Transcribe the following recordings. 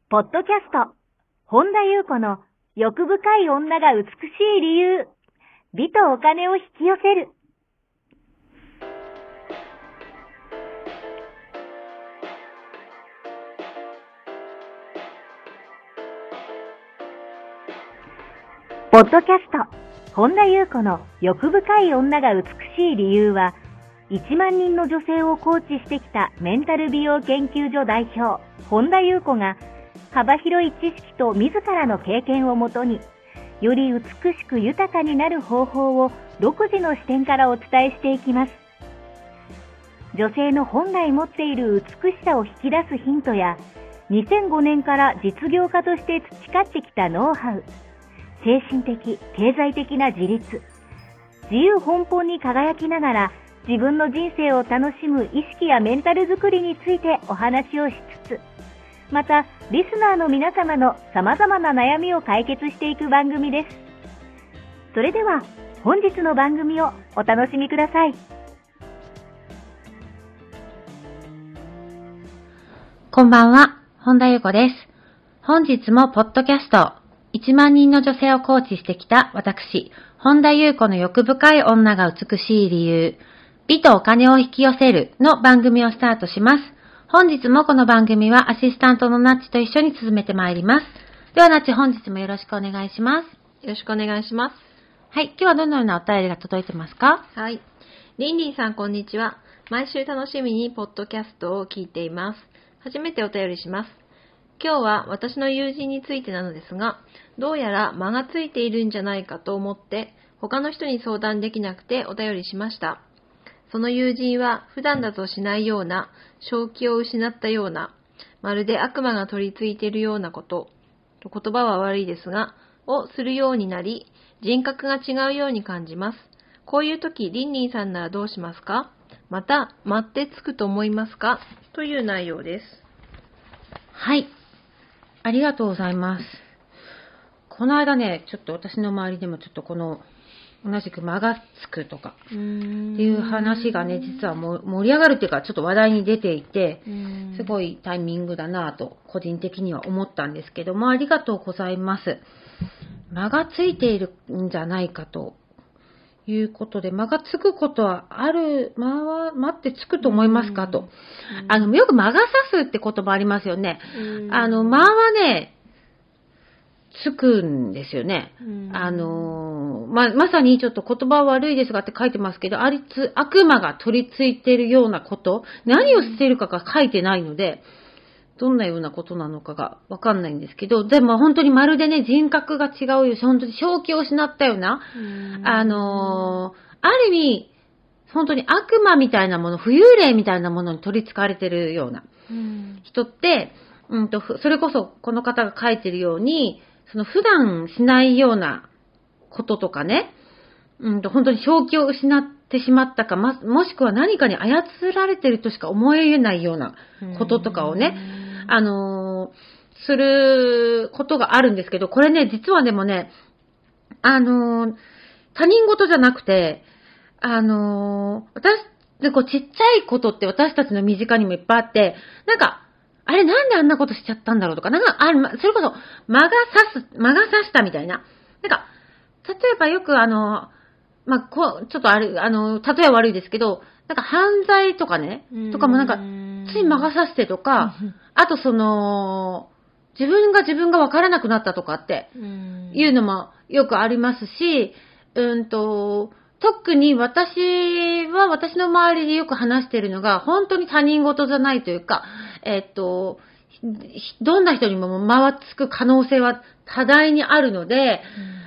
ポッドキャスト、本田裕子の欲深い女が美しい理由、美とお金を引き寄せる。ポッドキャスト、本田裕子の欲深い女が美しい理由は、1万人の女性をコーチしてきたメンタル美容研究所代表、本田裕子が、幅広い知識と自らの経験をもとに、より美しく豊かになる方法を独自の視点からお伝えしていきます。女性の本来持っている美しさを引き出すヒントや、2005年から実業家として培ってきたノウハウ、精神的、経済的な自立、自由奔放に輝きながら自分の人生を楽しむ意識やメンタルづくりについてお話をしつつ、またリスナーの皆様の様々な悩みを解決していく番組です。それでは本日の番組をお楽しみください。 こんばんは、本田裕子です。本日もポッドキャスト、1万人の女性をコーチしてきた私、本田裕子の欲深い女が美しい理由、美とお金を引き寄せるの番組をスタートします。本日もこの番組はアシスタントのナッチと一緒に進めてまいります。ではナッチ、本日もよろしくお願いします。 よろしくお願いします。 はい、今日はどのようなお便りが届いてますか？ はい。リンリンさんこんにちは。毎週楽しみにポッドキャストを聞いています。初めてお便りします。今日は私の友人についてなのですが、どうやら間がついているんじゃないかと思って、他の人に相談できなくてお便りしました。その友人は普段だとしないような、正気を失ったような、まるで悪魔が取り付いているようなこと、言葉は悪いですが、をするようになり、人格が違うように感じます。こういう時、リンリンさんならどうしますか？また、待ってつくと思いますか？という内容です。 はい。ありがとうございます。この間ね、ちょっと私の周りでもちょっとこの、同じく間がつくとかっていう話がね、実は盛り上がるっていうか、ちょっと話題に出ていて、すごいタイミングだなぁと、個人的には思ったんですけども、ありがとうございます。間がついているんじゃないかということで、間がつくことはある、間ってつくと思いますかと。よく間が差すって言葉ありますよね。間はね、つくんですよね。まさにちょっと言葉は悪いですがって書いてますけど、悪魔が取り付いているようなこと、何をしているかが書いてないので、どんなようなことなのかがわかんないんですけど、でも本当にまるでね、人格が違うよし、本当に正気を失ったような、ある意味、本当に悪魔みたいなもの、浮遊霊みたいなものに取り憑かれているような人って、それこそこの方が書いているように、その普段しないようなこととかね、本当に正気を失ってしまったか、もしくは何かに操られているとしか思えないようなこととかをね、することがあるんですけど、これね、実はでもね、他人事じゃなくて、ちっちゃいことって私たちの身近にもいっぱいあって、あれなんであんなことしちゃったんだろうとか、それこそ間が差したみたいな。例えばよくちょっと例えは悪いですけど、犯罪とかね、とかもつい間が差してとか、あと自分が分からなくなったとかっていうのもよくありますし、特に私の周りでよく話しているのが、本当に他人事じゃないというか、どんな人にも回つく可能性は多大にあるので、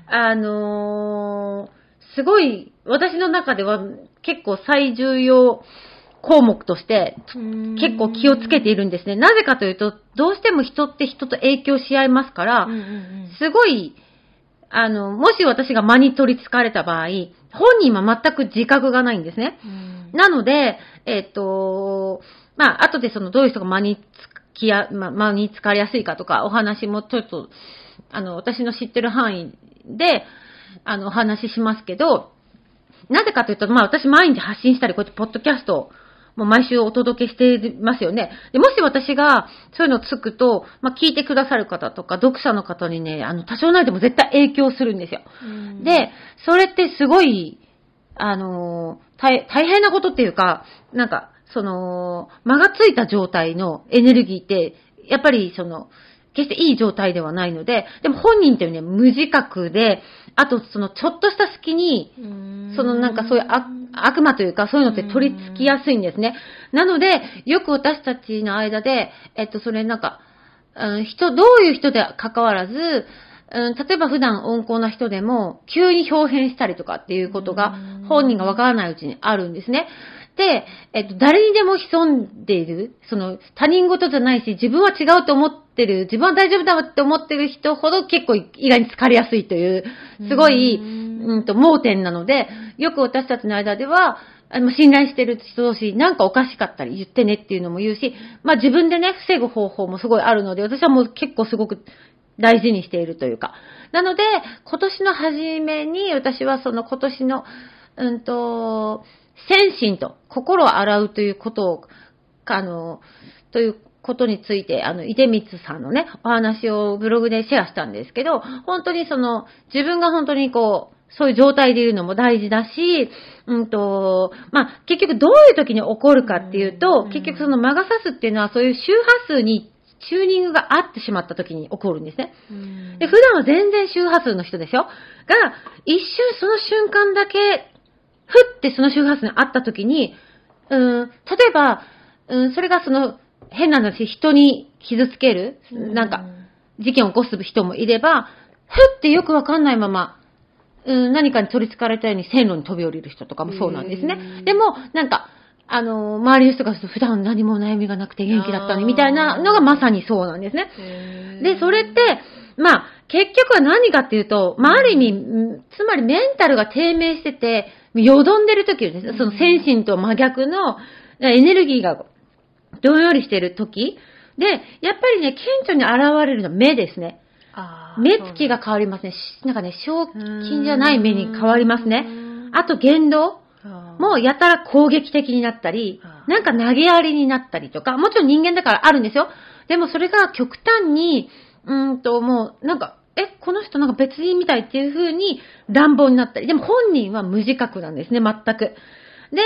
すごい私の中では結構最重要項目として結構気をつけているんですね。なぜかというと、どうしても人って人と影響し合いますから、すごい、もし私が間に取り憑かれた場合、本人は全く自覚がないんですね。なので、後でどういう人が間につかりやすいかとか、お話もちょっと、私の知ってる範囲で、お話ししますけど、なぜかというと、私毎日発信したり、こうやってポッドキャストもう毎週お届けしてますよね。で、もし私がそういうのつくと、聞いてくださる方とか、読者の方にね、多少なりでも絶対影響するんですよ。で、それってすごい、大変なことっていうか、間がついた状態のエネルギーって、やっぱり決していい状態ではないので、でも本人っていうね、無自覚で、あとちょっとした隙に、そういう悪魔というか、そういうのって取り付きやすいんですね。なので、よく私たちの間で、どういう人で関わらず、例えば普段温厚な人でも、急に表変したりとかっていうことが、本人がわからないうちにあるんですね。で、誰にでも潜んでいる、他人事じゃないし、自分は違うと思ってる、自分は大丈夫だって思ってる人ほど結構意外に疲れやすいという、すごい、盲点なので、よく私たちの間では、信頼してる人同士、なんかおかしかったり言ってねっていうのも言うし、自分でね、防ぐ方法もすごいあるので、私はもう結構すごく大事にしているというか。なので、今年の初めに、私は今年の、心身と心を洗うということを、ということについて、出光さんのね、お話をブログでシェアしたんですけど、本当に自分が本当にそういう状態でいるのも大事だし、結局どういう時に起こるかっていうと、結局魔が差すっていうのはそういう周波数にチューニングが合ってしまった時に起こるんですね。で、普段は全然周波数の人ですよ。が、一瞬その瞬間だけ、ふってその周波数に合った時に、例えば、それが変な話、人に傷つける、事件を起こす人もいれば、ふってよくわかんないまま、何かに取り憑かれたように線路に飛び降りる人とかもそうなんですね。でも、周りの人が普段何も悩みがなくて元気だったのに、みたいなのがまさにそうなんですね。で、それって、結局は何かっていうと、ある意味、つまりメンタルが低迷してて、よどんでる時ですね。精神と真逆のエネルギーがどんよりしてる時で、やっぱりね、顕著に現れるのは目ですね。目つきが変わりますね。正気じゃない目に変わりますね。あと言動もやたら攻撃的になったり、投げやりになったりとか、もちろん人間だからあるんですよ。でもそれが極端に、もうこの人別人みたいっていう風に乱暴になったり、でも本人は無自覚なんですね、全く。で、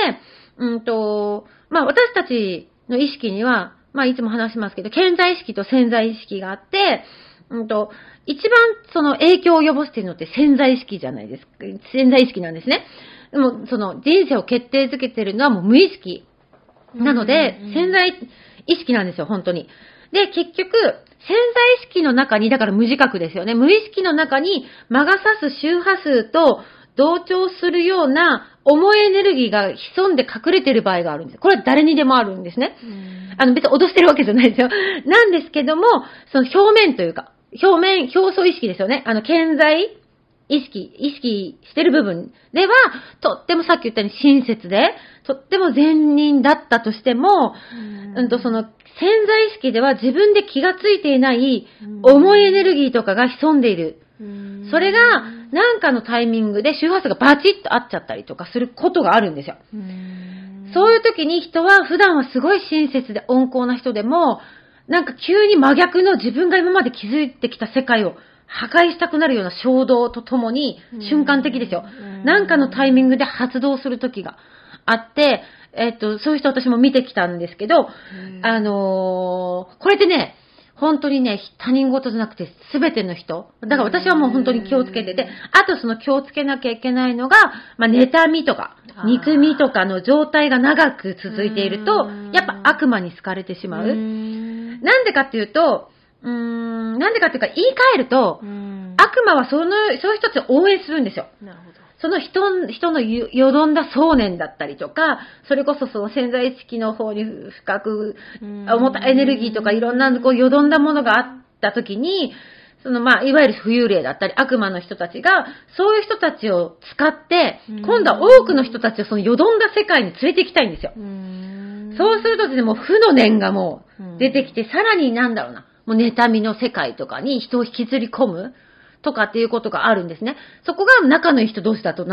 私たちの意識には、いつも話しますけど、顕在意識と潜在意識があって、一番影響を及ぼしているのって潜在意識じゃないですか。潜在意識なんですね。でも、人生を決定づけてるのはもう無意識。なので、潜在意識なんですよ、本当に。で、結局、潜在意識の中に、だから無自覚ですよね。無意識の中に魔が差す周波数と同調するような重いエネルギーが潜んで隠れている場合があるんです。これは誰にでもあるんですね。別に脅してるわけじゃないですよ。なんですけども、表面というか、表層意識ですよね。顕在意識してる部分では、とってもさっき言ったように親切で、とっても善人だったとしても、潜在意識では自分で気がついていない重いエネルギーとかが潜んでいる。それが何かのタイミングで周波数がバチッと合っちゃったりとかすることがあるんですよ。そういう時に人は普段はすごい親切で温厚な人でも、急に真逆の自分が今まで築いてきた世界を破壊したくなるような衝動とともに瞬間的ですよ。何かのタイミングで発動する時があって、そういう人私も見てきたんですけど、これってね、本当にね、他人事じゃなくて全ての人。だから私はもう本当に気をつけてて、あと気をつけなきゃいけないのが、妬みとか、憎みとかの状態が長く続いていると、やっぱ悪魔に好かれてしまう。なんでかっていうか言い換えると、悪魔はそういう人たちを応援するんですよ。なるほど。その人のよどんだ想念だったりとか、それこそ潜在意識の方に深く重たいエネルギーとかいろんなよどんだものがあった時に、いわゆる浮遊霊だったり悪魔の人たちが、そういう人たちを使って、今度は多くの人たちをよどんだ世界に連れて行きたいんですよ。そうするとですね、もう負の念がもう出てきて、さらにもう妬みの世界とかに人を引きずり込むとかっていうことがあるんですね。そこが仲のいい人同士だと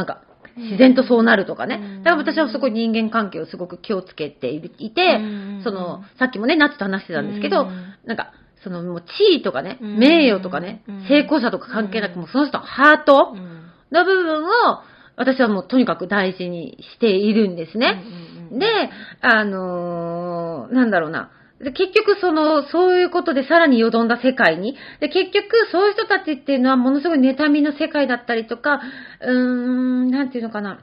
自然とそうなるとかね。だから私はすごい人間関係をすごく気をつけていて、さっきもね、ナッツと話してたんですけど、なんか、もう地位とかね、名誉とかね、成功者とか関係なく、もうその人のハートの部分を、私はもうとにかく大事にしているんですね。で、なんだろうな。で結局そういうことでさらによどんだ世界に。で、結局そういう人たちっていうのはものすごい妬みの世界だったりとか、なんていうのかな。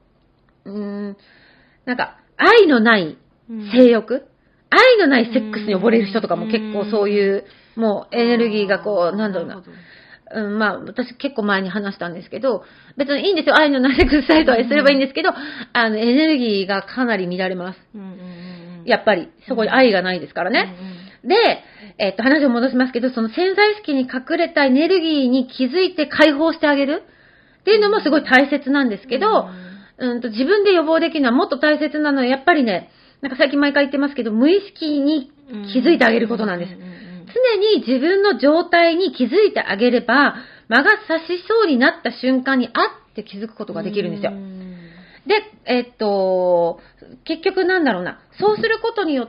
なんか、愛のない性欲、愛のないセックスに溺れる人とかも結構そういう、もうエネルギーがこう、なんだろうな。まあ、私結構前に話したんですけど、別にいいんですよ。愛のないセックスサイトはすればいいんですけど、エネルギーがかなり乱れます。やっぱり、そこに愛がないですからね。で、話を戻しますけど、その潜在意識に隠れたエネルギーに気づいて解放してあげるっていうのもすごい大切なんですけど、自分で予防できるのはもっと大切なのは、やっぱりね、なんか最近毎回言ってますけど、無意識に気づいてあげることなんです。常に自分の状態に気づいてあげれば、間が差しそうになった瞬間に、あって気づくことができるんですよ。で、結局なんだろうな。そうすることによって、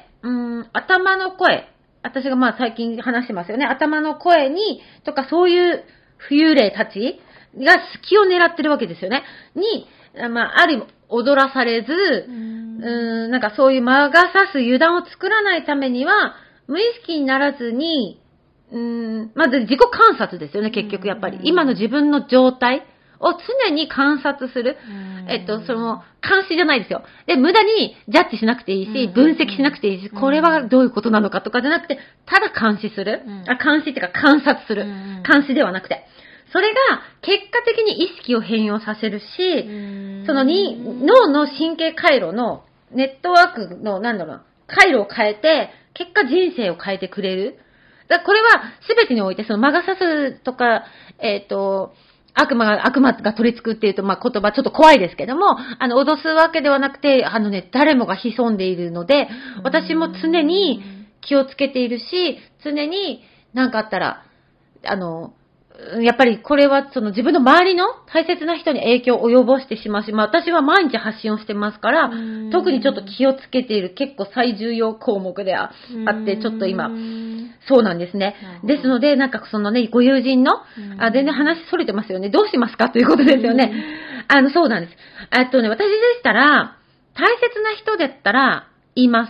頭の声。私がまあ最近話してますよね。頭の声に、とかそういう浮遊霊たちが隙を狙ってるわけですよね。に、まあ、ある意味踊らされず、なんかそういう間が差す油断を作らないためには、無意識にならずに、まず自己観察ですよね、結局やっぱり。今の自分の状態を常に観察する。監視じゃないですよ。で、無駄にジャッジしなくていいし、分析しなくていいし、これはどういうことなのかとかじゃなくて、ただ監視する。監視っていうか観察する。監視ではなくて。それが結果的に意識を変容させるし、脳の神経回路のネットワークの、なんだろうな、回路を変えて、結果人生を変えてくれる。だからこれは全てにおいて、魔が差すとか、悪魔が取り付くっていうと、まあ、言葉ちょっと怖いですけども、脅すわけではなくて、誰もが潜んでいるので、私も常に気をつけているし、常に何かあったら、やっぱりこれは自分の周りの大切な人に影響を及ぼしてしまうし、まあ私は毎日発信をしてますから、特にちょっと気をつけている結構最重要項目であって、ちょっと今、そうなんですね。ですので、なんかご友人の、全然話それてますよね。どうしますかということですよね。そうなんです。私でしたら、大切な人だったら言います。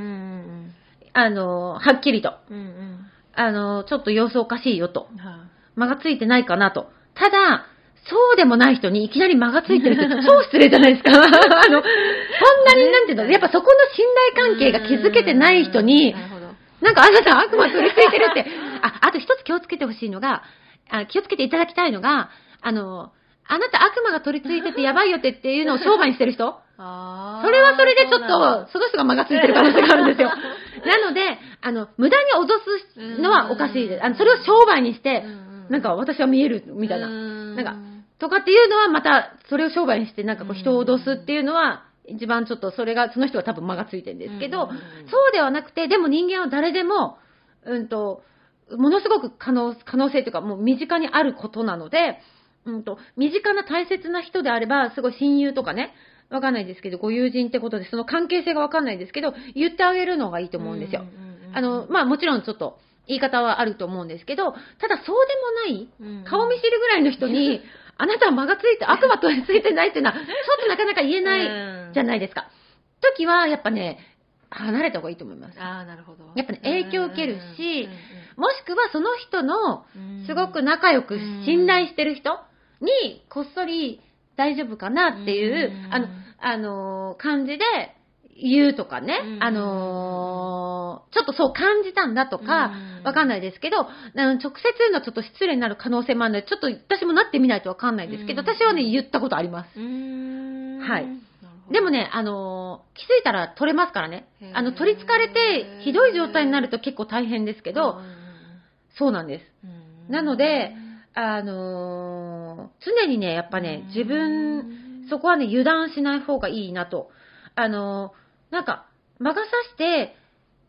はっきりと。ちょっと様子おかしいよと。間がついてないかなと。ただ、そうでもない人にいきなり間がついてるって超失礼じゃないですか。そんなになんていうの、やっぱそこの信頼関係が築けてない人に、なんかあなた悪魔取り付いてるって。あと一つ気をつけてほしいのが、気をつけていただきたいのが、あなた悪魔が取り付いててやばいよっていうのを商売にしてる人。それはそれでちょっと、その人が間がついてる可能性があるんですよ。なので、無駄に脅すのはおかしいです。それを商売にして、なんか私は見えるみたいな。なんか、とかっていうのはまた、それを商売にしてなんか人を脅すっていうのは、一番ちょっとその人は多分間がついてるんですけど、そうではなくて、でも人間は誰でも、ものすごく可能性というか、もう身近にあることなので、身近な大切な人であれば、すごい親友とかね、わかんないですけど、ご友人ってことで、その関係性がわかんないですけど、言ってあげるのがいいと思うんですよ。まあもちろんちょっと、言い方はあると思うんですけど、ただそうでもない、顔見知るぐらいの人に、あなたは間がついて、悪魔とついてないっていうのは、ちょっとなかなか言えないじゃないですか。時は、やっぱね、離れた方がいいと思います。 なるほど。 やっぱね、影響を受けるし、もしくはその人の、すごく仲良く信頼してる人に、こっそり大丈夫かなっていう、感じで、言うとかね、ちょっとそう感じたんだとか、わかんないですけど、直接言うのはちょっと失礼になる可能性もあるので、ちょっと私もなってみないとわかんないですけど、私はね、言ったことあります。はい。でもね、気づいたら取れますからね。取り憑かれて、ひどい状態になると結構大変ですけど、そうなんです。なので、常にね、やっぱね、そこはね、油断しない方がいいなと。なんか、魔が差して、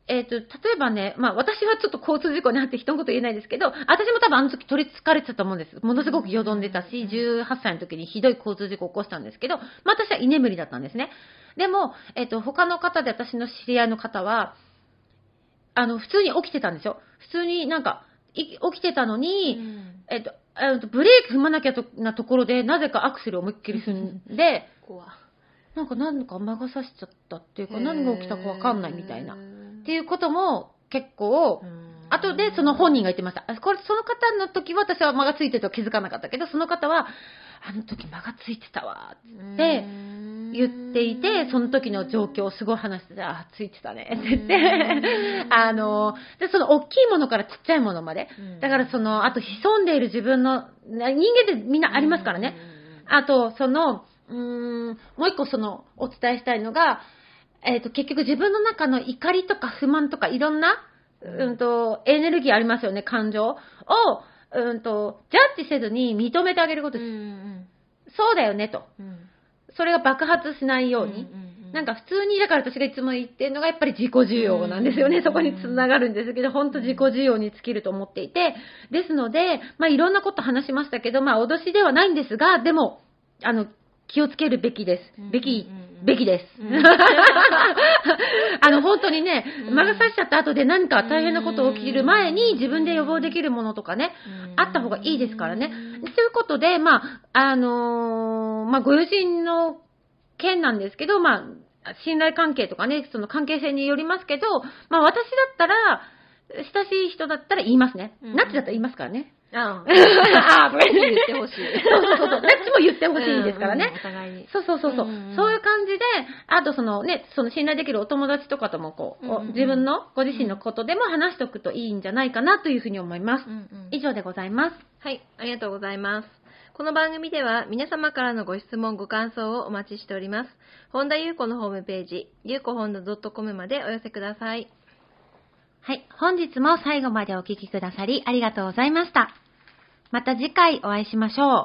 例えばね、私はちょっと交通事故にあって人のこと言えないですけど、私も多分あの時取り憑かれてたと思うんです。ものすごくよどんでたし、18歳の時にひどい交通事故を起こしたんですけど、私は居眠りだったんですね。でも、他の方で私の知り合いの方は、普通に起きてたんですよ。普通になんか、起きてたのに、ブレーキ踏まなきゃなところで、なぜかアクセルを思いっきり踏んで、なんか魔が差しちゃったっていうか、何が起きたかわかんないみたいな。っていうことも結構、後でその本人が言ってました。その方の時は私は間がついてると気づかなかったけど、その方は、あの時間がついてたわって言っていて、その時の状況をすごい話してて、ついてたねって言って、で、その大きいものからちっちゃいものまで。だからあと潜んでいる自分の、人間ってみんなありますからね。あと、もう一個お伝えしたいのが、結局自分の中の怒りとか不満とかいろんな、エネルギーありますよね、感情を、ジャッジせずに認めてあげることです。そうだよね、と。それが爆発しないように。なんか普通に、だから私がいつも言ってるのがやっぱり自己需要なんですよね。そこにつながるんですけど、本当自己需要に尽きると思っていて。ですので、いろんなこと話しましたけど、脅しではないんですが、でも、気をつけるべきです。べきです。本当にね、魔が差しちゃった後で何か大変なこと起きる前に自分で予防できるものとかね、あった方がいいですからね。ということで、ご友人の件なんですけど、信頼関係とかね、その関係性によりますけど、私だったら、親しい人だったら言いますね。ナッチだったら言いますからね。 言ってほしい。 そう。ナッチも言ってほしいですからね。 お互いに。 そう。そういう感じで、あとその信頼できるお友達とかとも自分のご自身のことでも話しておくといいんじゃないかなというふうに思います。以上でございます。 はい、ありがとうございます。この番組では皆様からのご質問、ご感想をお待ちしております。本田裕子のホームページ、ゆうこほんだ .com までお寄せください。 はい、本日も最後までお聞きくださりありがとうございました。また次回お会いしましょう。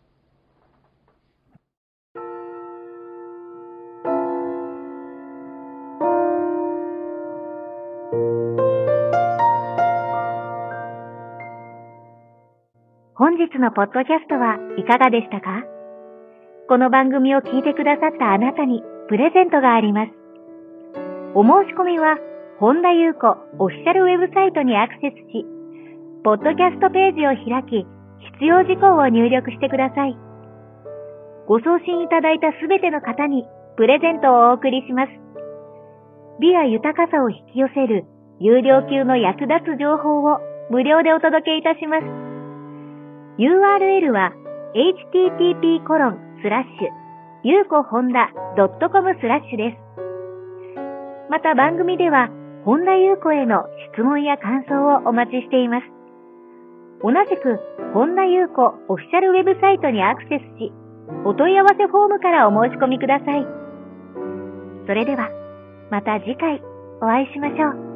本日のポッドキャストはいかがでしたか？この番組を聞いてくださったあなたにプレゼントがあります。お申し込みは本田裕子オフィシャルウェブサイトにアクセスし、ポッドキャストページを開き、必要事項を入力してください。ご送信いただいたすべての方にプレゼントをお送りします。美や豊かさを引き寄せる有料級の役立つ情報を無料でお届けいたします。URL は http://yukohonda.com/ です。また番組では本田裕子への質問や感想をお待ちしています。同じく本田裕子オフィシャルウェブサイトにアクセスし、お問い合わせフォームからお申し込みください。それではまた次回お会いしましょう。